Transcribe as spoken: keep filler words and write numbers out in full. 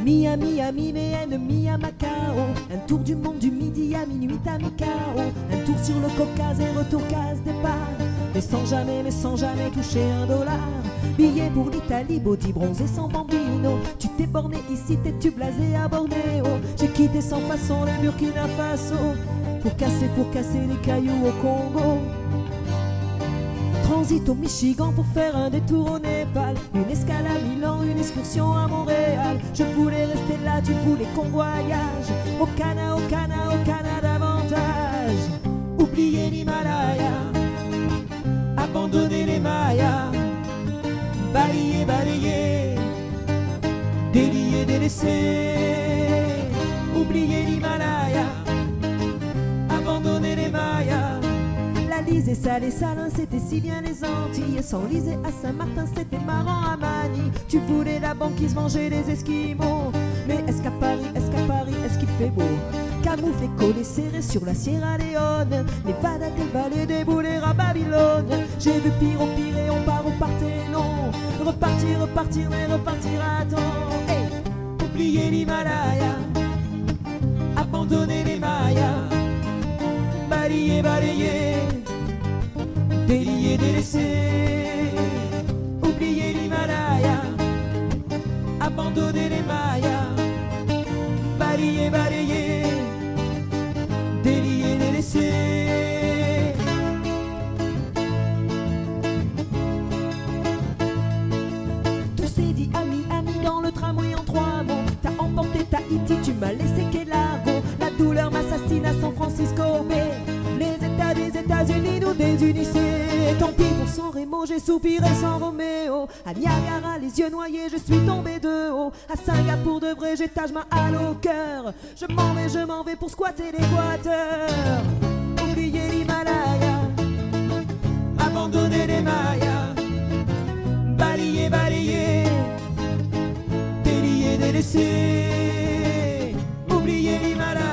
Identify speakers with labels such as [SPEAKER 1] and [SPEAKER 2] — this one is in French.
[SPEAKER 1] Miami, Miami, mes ennemis à Macao. Un tour du monde du midi à minuit à Micao. Un tour sur le Caucase et retour case départ. Mais sans jamais, mais sans jamais toucher un dollar. Billet pour l'Italie, body bronzé sans bambino. Tu t'es borné ici, t'es-tu blasé à Bornéo. J'ai quitté sans façon le Burkina Faso pour casser, pour casser les cailloux au Congo. Transit au Michigan pour faire un détour au Népal. Une escale à Milan, une excursion à Montréal. Je voulais rester là, tu voulais qu'on voyage. Au Cana, au Cana, au Cana davantage. Oublier l'Himalaya, abandonner les Mayas. Balayer, balayer, délier, délaisser. Oublier l'Himalaya, abandonner les Mayas. La Lise et Salé, Salin, c'était si bien les Antilles. Sans Lise et à Saint-Martin, c'était marrant à Manille. Tu voulais la banquise, manger les Esquimaux. Mais est-ce qu'à Paris, est-ce qu'à Paris, est-ce qu'il fait beau? Camouflé, collé, serré sur la Sierra Leone. Nevada, des vallées, des boulets à Babylone. J'ai vu pire au pire et on part au Parthénon. Repartir, repartir, mais repartir à temps. Hey, oublier l'Himalaya, abandonner les Mayas. Balayer, balayer, délier, délaisser. Oublier l'Himalaya, abandonner les Mayas. Balayer, balayer, délier, délaisser. Tout s'est dit ami, ami dans le tramway en trois mots. T'as emporté Tahiti, tu m'as laissé quel largo. La douleur m'assassine à San Francisco Bay. Les États des États-Unis nous désunissaient. Tant pis pour San Remo, j'ai soupiré sans Roméo. À Niagara, les yeux noyés, je suis tombé de haut. À Singapour, de vrai, j'ai Taj Mahal au cœur. Je m'en vais, je m'en vais pour squatter l'Équateur. Oublier l'Himalaya, abandonner les Mayas. Balayer, balayer, délier, délaisser. Oublier l'Himalaya.